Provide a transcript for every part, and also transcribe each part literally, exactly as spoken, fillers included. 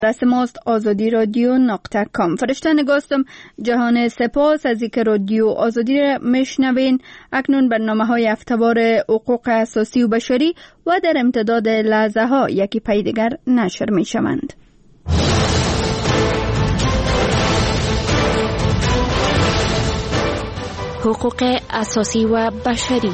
رس ماست آزادی رادیو نقطه کام. فرشته نگاستم جهان سپاس از اینکه رادیو آزادی را میشنوین. اکنون برنامه های هفته‌وار حقوق اساسی و بشری و در امتداد لحظه ها یکی پی دیگر نشر می شوند. حقوق اساسی و بشری.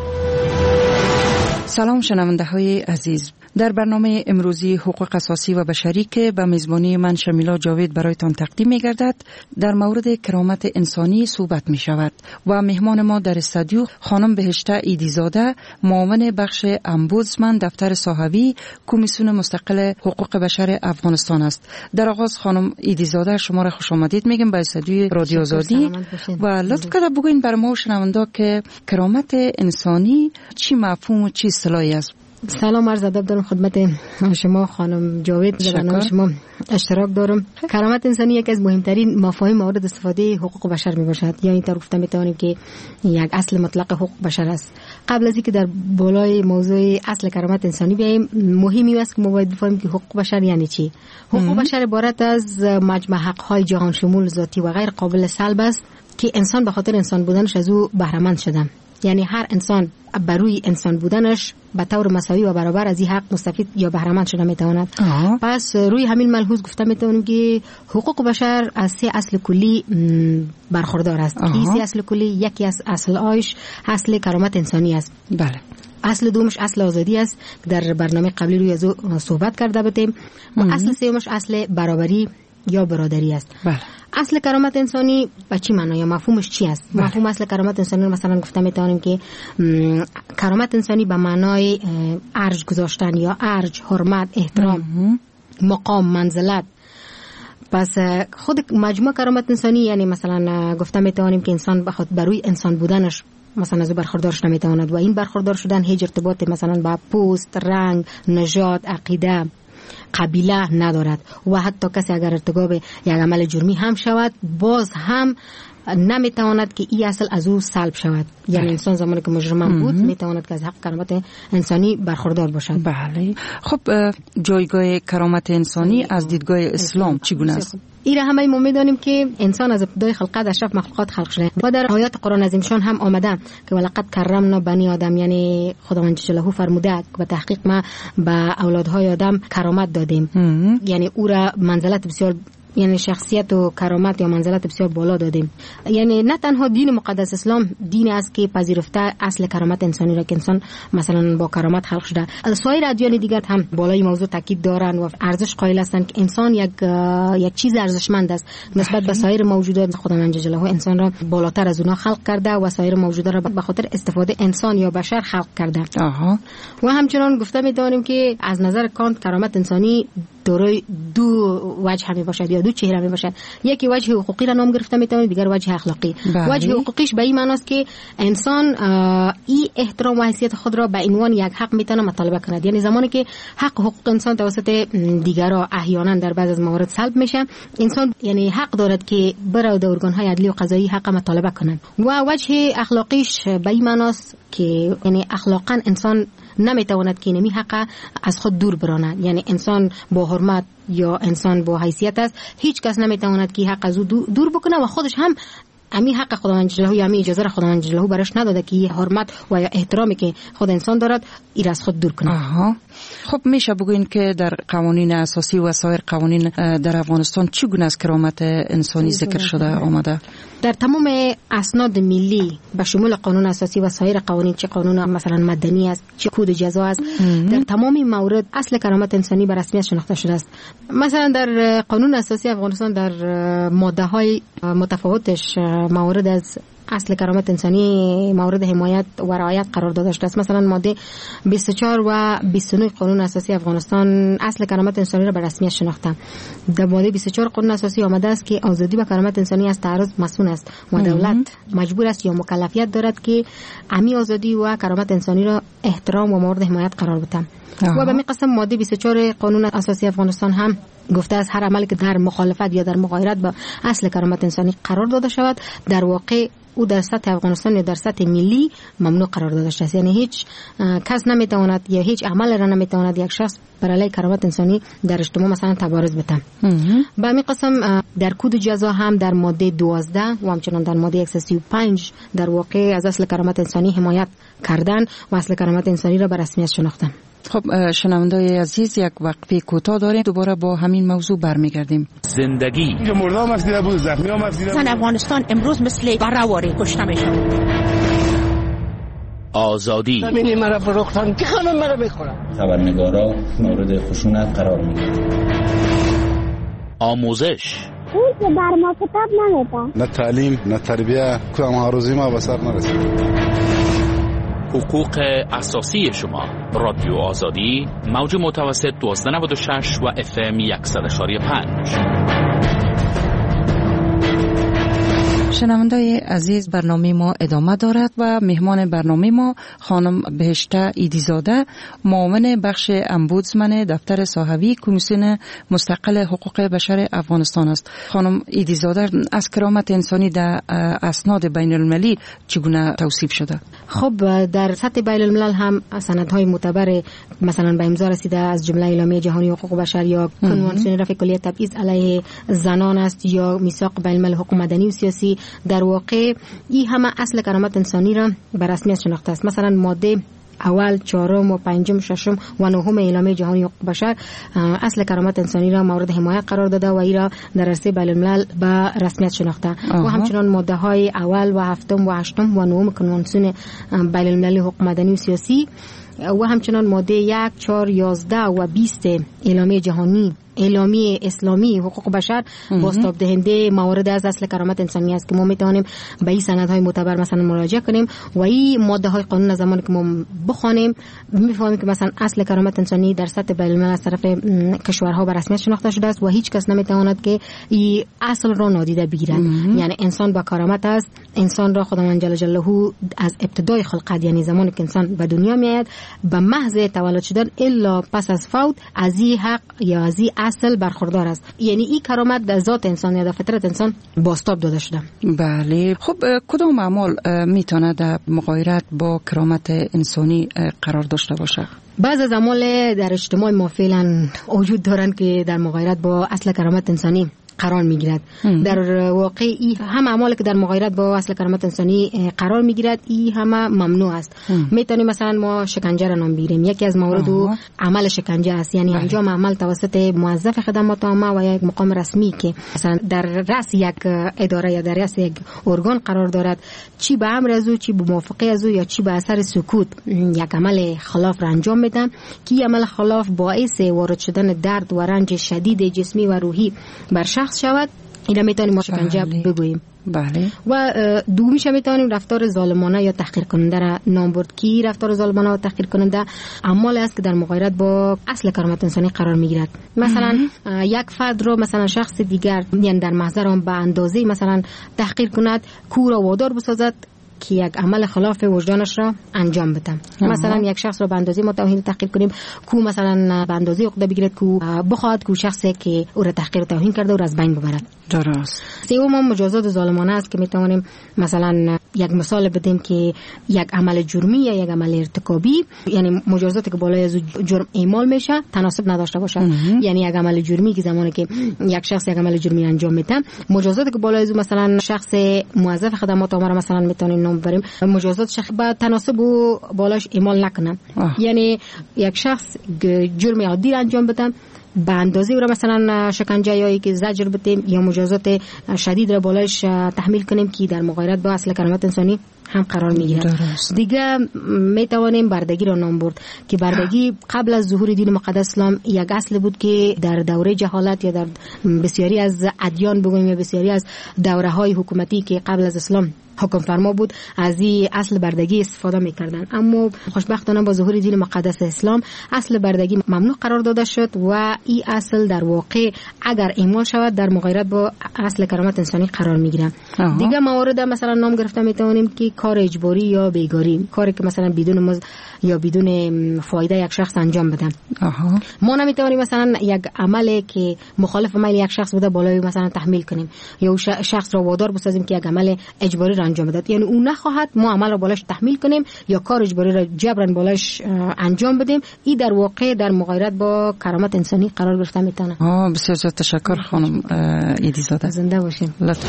سلام شنونده های عزیز، در برنامه امروزی حقوق اساسی و بشری که به میزبانی من شمیلا جاوید برایتان تقدیم می گردد، در مورد کرامت انسانی صحبت می شود و مهمان ما در استودیو خانم بهشته ایدیزاده، معاون بخش امبودسمن دفتر صاحبی کمیسیون مستقل حقوق بشر افغانستان است. در آغاز خانم ایدیزاده شما را خوش آمدید میگم به استودیو رادیو آزادی و لطف کرده بگوین بر ما شنوندا که کرامت انسانی چی مفهوم و چی اصطلاحی است. سلام عرض ادب دارم خدمت شما خانم جاوید، در برنامه شما اشتراک دارم. کرامت انسانی یکی از مهمترین مفاهیم مورد استفاده حقوق بشر می باشد، یا این طور گفته می توانیم که یک اصل مطلق حقوق بشر است. قبل از اینکه در بالای موضوع اصل کرامت انسانی بیاییم، مهمی است که ما باید بفهمیم که حقوق بشر یعنی چی. حقوق بشر عبارت از مجموع حق‌های جهان شمول ذاتی و غیر قابل سلب است که انسان به خاطر انسان بودنش از او بهره مند شده. یعنی هر انسان بروی انسان بودنش به طور مساوی و برابر از این حق مستفید یا بهره مند شده میتواند. پس روی همین ملحوظ گفته میتونیم که حقوق بشر از سه اصل کلی برخوردار است. این سه اصل کلی یکی از اصل آیش اصل کرامت انسانی است. بله. اصل دومش اصل آزادی است که در برنامه قبلی روی از صحبت کرده بودیم و اصل سومش اصل برابری یا برادری است. بله. اصل کرامت انسانی به چی معنی یا مفهومش چی است؟ بله. مفهوم اصل کرامت انسانی مثلا گفته میتونیم که کرامت انسانی به معنای ارج گذاشتن یا ارج، حرمت، احترام، مقام، منزلت. پس خود مجموع کرامت انسانی یعنی مثلا گفته میتونیم که انسان بخواد بروی انسان بودنش مثلا از برخوردارش نمیتواند و این برخوردار شدن هیچ ارتباط مثلا با پوست، رنگ، نژاد، عقیده، قبیله ندارد و حتی کسی اگر ارتکاب یک عمل جرمی هم شود باز هم نمیتواند که این اصل از او سلب شود. یعنی انسان زمانی که مجرم بود میتواند که از حق کرامت انسانی برخوردار باشد. بله. خب جایگاه کرامت انسانی از دیدگاه اسلام چگونه است؟ این را همه ما میدانیم که انسان از ابتدای خلقت اشرف مخلوقات خلق شده و در آیات قرآن عظیمشان هم آمده که ولقد کرمنا بنی آدم، یعنی خداوند جلاله فرموده که به تحقیق ما به اولادهای آدم کرامت دادیم. یعنی او را منزلت بسیار، یعنی شخصیت و کرامت یا منزلت بسیار بالا دادیم. یعنی نه تنها دین مقدس اسلام دینی است که پذیرفته اصل کرامت انسانی را که انسان مثلا با کرامت خلق شده، سایر ادیان دیگر هم بالای موضوع تاکید دارند و ارزش قائل هستند که انسان یک یک چیز ارزشمند است نسبت به سایر موجودات. خداوند جلاله انسان را بالاتر از اونها خلق کرده و سایر موجودات را به خاطر استفاده انسان یا بشر خلق کرده. آها. و همچنان گفته می‌دانیم که از نظر کانت کرامت انسانی دارای دو وجه می باشد یا دو چهره می باشد. یکی وجه حقوقی را نام گرفته میتونید، دیگر وجه اخلاقی. بله. وجه حقوقیش به این معنی است که انسان این احترام و حیثیت خود را به عنوان یک حق میتونه مطالبه کند. یعنی زمانی که حق حقوق انسان توسط دیگران احیانا در بعض از موارد سلب میشه، انسان یعنی حق دارد که بره در ارگان‌های عدلی و قضایی حق مطالبه کنند. و وجه اخلاقیش به این معنی است که یعنی اخلاقا انسان نمیتواند که نمی حق از خود دور براند. یعنی انسان با حرمت یا انسان با حیثیت است، هیچ کس نمیتواند که حق از او دور بکنه و خودش هم امی حق خداوند جلاله یا امی اجازه را خداوند جلاله برش نداده که حرمت و یا احترامی که خود انسان دارد این از خود دور کنه. آها. خب میشه بگوین که در قوانین اساسی و سایر قوانین در افغانستان چگونه از کرامت انسانی ذکر شده آمده؟ در تمام اسناد ملی به شمول قانون اساسی و سایر قوانین، چه قانون مثلا مدنی است چه کد جزا است، در تمام موارد اصل کرامت انسانی به رسمیت شناخته شده است. مثلا در قانون اساسی افغانستان در ماده های متفاوتش موارد از اصل کرامت انسانی مورد حمایت و رعایت قرار داده شده است. مثلا ماده بیست و چهار و بیست و نه قانون اساسی افغانستان اصل کرامت انسانی را به رسمیت شناخته. در ماده بیست و چهار قانون اساسی آمده است که آزادی و کرامت انسانی از تعرض مسئول است و دولت مجبور است یا مکلفیت دارد که امی آزادی و کرامت انسانی را احترام و مورد حمایت قرار بده. و به می قسم ماده بیست و چهار قانون اساسی افغانستان هم گفته از هر عملی که در مخالفت یا در مغایرت با اصل کرامت انسانی قرار داده شود در واقع او در سطح افغانستان یا در سطح ملی ممنوع قرار داده شده. یعنی هیچ کس نمیتواند یا هیچ عمل را نمیتواند یک شخص بر علیه کرامت انسانی در اجتماع مثلا تبارز بده. به همین قسم در کد جزا هم در ماده دوازده و همچنان در ماده صد و سی و پنج در واقع از اصل کرامت انسانی حمایت کردن و اصل کرامت انسانی را به رسمیت شناختن. خب شنوندای عزیز، یک وقفه کوتاه داریم، دوباره با همین موضوع برمیگردیم. زندگی مردم افسیده بود، زخمی هم افسیده بود. افغانستان امروز مثل برهواری کشته میشه. آزادی زمینی مرا فروختن که خانم مرا بخورم. خبرنگارا مورد خشونت قرار میگیرن. آموزش اون که بر ما کتاب نمیده. نه تعلیم نه تربیه، کدام هاروزی ما به سر نرسید. حقوق اساسی شما. رادیو آزادی، موج متوسط دوازده نود و شش و اف ام صد و پنج. شنوندای عزیز، برنامه ما ادامه دارد و مهمان برنامه ما خانم بهشته ایدیزاده، معاون بخش امبودسمن دفتر صحوی کمیسیون مستقل حقوق بشر افغانستان است. خانم ایدیزاده، از کرامت انسانی در اسناد بین المللی چگونه توصیف شده؟ خب در سطح بین الملل هم سندهای معتبر مثلا به امضا رسیده، از جمله اعلامیه جهانی حقوق بشر یا کنوانسیون رفع کلیه تبعیض علیه زنان است یا میثاق بین الملل حقوق مدنی و سیاسی. در واقع این همه اصل کرامت انسانی را به رسمیت شناخته است. مثلا ماده اول، چهارم و پنجم، ششم و نهم اعلامیه جهانی حقوق بشر اصل کرامت انسانی را مورد حمایت قرار داده و این را در عرصه بین الملل به رسمیت شناخته و همچنان ماده های اول و هفتم و هشتم و نهم کنوانسیون بین المللی حقوق مدنی و سیاسی و همچنان ماده یک، چهار، یازده و بیست اعلامیه جهانی اعلامیه اسلامی حقوق بشر بازتاب دهنده موارد از اصل کرامت انسانی است که ما میتونیم به این سندهای معتبر مثلا مراجعه کنیم و این ماده های قانون زمانی که ما بخوانیم میفهمیم که مثلا اصل کرامت انسانی در سطح بین الملل از طرف کشورها به رسمیت شناخته شده است و هیچ کس نمیتواند که این اصل را نادیده بگیرد. یعنی انسان با کرامت است. انسان را خداوند جل جلاله از ابتدای خلقت، یعنی زمانی که انسان به دنیا میآید، به محض تولد شدن الا پس از فوت از این حق یا از این اصل برخوردار است. یعنی این کرامت در ذات انسان یا در فطرت انسان بازتاب داده شده. بله. خب کدام اعمال میتونه در مغایرت با کرامت انسانی قرار داشته باشه؟ بعض از اعمال در اجتماع ما فعلا وجود دارند که در مغایرت با اصل کرامت انسانی قرار میگیرد. در واقع ای هم اعمالی که در مغایرت با اصل کرامت انسانی قرار میگیرد این همه ممنوع است. میتونیم مثلا ما شکنجه را نام بگیریم. یکی از موارد عمل شکنجه است، یعنی انجام عمل توسط موظف خدمات عامه و یک مقام رسمی که مثلا در رأس یک اداره یا در رأس یک ارگان قرار دارد، چی به امر از او، چی به موافقه از او یا چی به اثر سکوت یک عمل خلاف را انجام میدن که این عمل خلاف باعث وارد شدن درد و رنج شدید جسمی و روحی بر شخص شود. اینا میتونیم ما شکنجه بگوییم. بله. و دومیش میتونیم رفتار ظالمانه یا تحقیر کننده را نام برد که رفتار ظالمانه و تحقیر کننده اعمال است که در مغایرت با اصل کرامت انسانی قرار میگیرد. مثلا یک فرد رو مثلا شخص دیگر یعنی در محضر آن به اندازه مثلا تحقیر کند، کو را وادار بسازد که یک عمل خلاف وجدانش را انجام بده. مثلا یک شخص را به اندازه ما توهین تحقیر کنیم، کو مثلا به اندازه عقده بگیرد، کو بخواد کو شخصی که او را تحقیر و توهین کرده او را از بین ببرد. درست. سوم مجازات ظالمانه است که میتوانیم مثلا یک مثال بدیم که یک عمل جرمی یا یک عمل ارتکابی، یعنی مجازاتی که بالای از جرم اعمال میشه تناسب نداشته باشه. یعنی یک عمل جرمی که زمانی که یک شخص یک عمل جرمی انجام میده، مجازاتی که بالای از مثلا شخص موظف خدمات عامه مثلا میتونیم نام ببریم، مجازات شخص با تناسب و بالاش اعمال نکنه. یعنی یک شخص جرم عادی انجام بده، به اندازه او را مثلا شکنجه یا که زجر بدیم یا مجازات شدید را بالایش تحمیل کنیم که در مغایرت با اصل کرامت انسانی هم قرار میگیرد. دیگه میتوانیم بردگی را نام برد که بردگی قبل از ظهور دین مقدس اسلام یک اصل بود که در دوره جهالت یا در بسیاری از ادیان بگوییم یا بسیاری از دوره های حکومتی که قبل از اسلام حکم فرما بود از این اصل بردگی استفاده میکردن. اما خوشبختانه با ظهور دین مقدس اسلام اصل بردگی ممنوع قرار داده شد و این اصل در واقع اگر اعمال شود در مغایرت با اصل کرامت انسانی قرار میگیره. دیگه موارد مثلا نام گرفته میتونیم که کار اجباری یا بیگاری، کاری که مثلا بدون مزد یا بدون فایده یک شخص انجام بدن. آها. ما نمیتونیم مثلا یک عملی که مخالف میل یک شخص بوده بالای مثلا تحمیل کنیم یا شخص را وادار بسازیم که یک عمل اجباری را انجام بده، یعنی اون نخواهد ما عمل را بالاش تحمیل کنیم یا کار اجباری را جبران بالاش انجام بدیم. این در واقع در مغایرت با کرامت انسانی قرار گرفته میتونه. آه بسیار زیاد تشکر خانم ایدی زاده. زنده باشین. لطفا.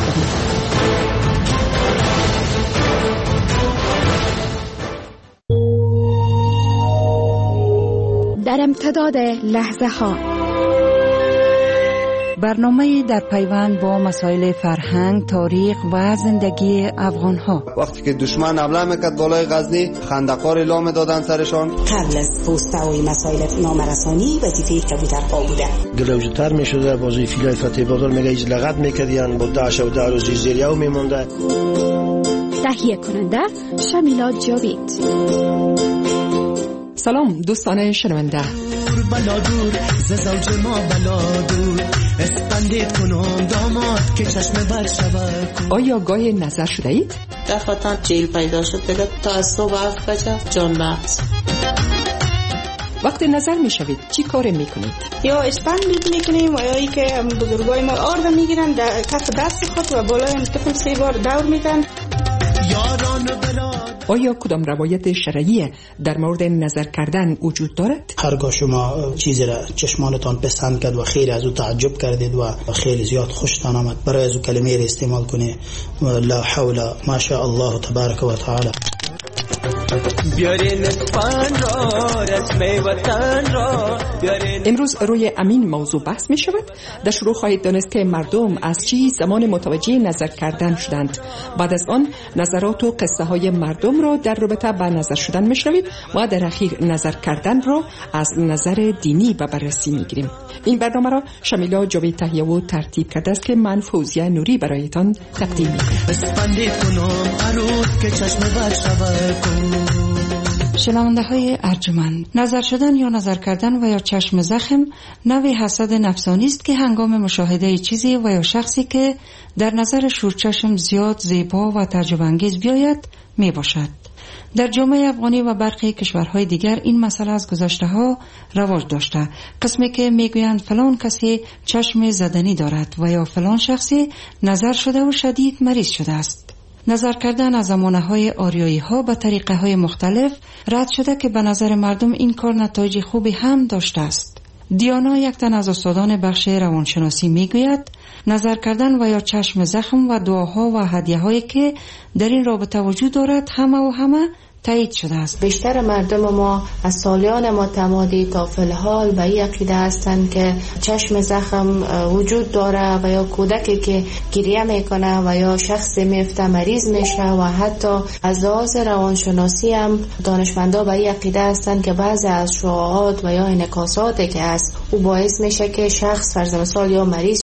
در امتداد لحظه ها برنامه در پیوند با مسائل فرهنگ، تاریخ و زندگی افغان ها. وقتی که دشمن حمله میکرد بالای غزنی، خندقار اعلام دادن سرشان. قبل از پست‌های مسائل نامرسانی وظیفه کبوترها بوده. گلوجتر میشده بازی فیلای فتح بازار میگه ایز لغت میکردین با داعش و دار و زیزیریو میمونده. تهیه کننده شمیلا جاوید. سلام دوستان شنونده. بلا دور ز زوج ما بلا دور اسپندید کنم داماد که چشم بر شود. آیا گاهی نظر شده اید؟ دفعتا جیل پیدا شد دیگه تا از صبح هفت بجه جان بحث. وقتی نظر می شوید چی کار می کنید؟ یا اسپند می کنیم و یا ای که بزرگای ما آرد می گیرن در کف دست خود و بالای طفل سه بار دور میدن. آیا کدام روایت شرعی در مورد نظر کردن وجود دارد؟ هرگاه شما چیزی را چشمانتان پسند کرد و خیلی از او تعجب کردید و خیلی زیاد خوشتان آمد، برای از او کلمه را استعمال کنید لا حول ما شاء الله تبارک و تعالی. امروز روی امین موضوع بحث می شود. در شروع خواهید دانست که مردم از چی زمان متوجه نظر کردن شدند. بعد از آن نظرات و قصه های مردم را در رابطه با نظر شدن می شنوید و در اخیر نظر کردن را از نظر دینی به بررسی می گیریم. این برنامه را شمیلا جاوید تهیه و ترتیب کرده است که من فوزیه نوری برایتان تقدیم می کنم. شنونده های ارجمند، نظر شدن یا نظر کردن و یا چشم زخم نوعی حسد نفسانی است که هنگام مشاهده چیزی و یا شخصی که در نظر شورچشم زیاد زیبا و تعجب انگیز بیاید می باشد. در جامعه افغانی و برخی کشورهای دیگر این مسئله از گذشته ها رواج داشته. قسمی که میگویند فلان کسی چشم زدنی دارد و یا فلان شخصی نظر شده و شدید مریض شده است. نظر کردن از زمانه های آریایی ها به طریقه های مختلف رد شده که به نظر مردم این کار نتایج خوبی هم داشته است. دیانا، یک تن از استادان بخش روانشناسی، میگوید نظر کردن و یا چشم زخم و دعاها و هدیه هایی که در این رابطه وجود دارد همه و همه تایید شده است. بیشتر مردم ما از سالیان متمادی تا فی الحال به این عقیده هستند که چشم زخم وجود داره و یا کودکی که گریه میکنه و یا شخصی میفته مریض میشه و حتی از لحاظ روانشناسی هم دانشمندا به این عقیده هستند که بعضی از شعاعات و یا انعکاساتی که هست او باعث میشه که شخص فرض مثال یا مریض